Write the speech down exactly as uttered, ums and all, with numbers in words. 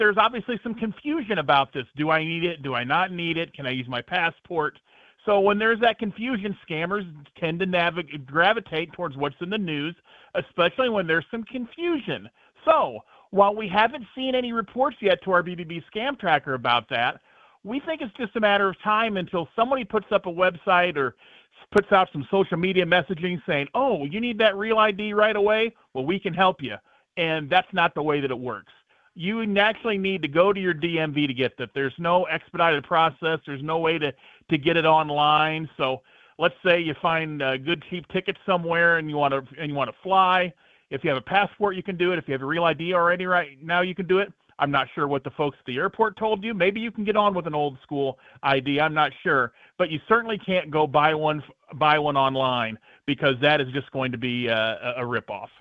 there's obviously some confusion about this. Do I need it? Do I not need it? Can I use my passport? So when there's that confusion, scammers tend to navigate, gravitate towards what's in the news, especially when there's some confusion. So while we haven't seen any reports yet to our B B B Scam Tracker about that, we think it's just a matter of time until somebody puts up a website or puts out some social media messaging saying, oh, you need that Real I D right away? Well, we can help you. And that's not the way that it works. You naturally need to go to your D M V to get that. There's no expedited process. There's no way to, to get it online. So let's say you find a good cheap ticket somewhere and you want to and you want to fly. If you have a passport, you can do it. If you have a Real I D already right now, you can do it. I'm not sure what the folks at the airport told you. Maybe you can get on with an old school I D. I'm not sure. But you certainly can't go buy one buy one online, because that is just going to be a, a ripoff.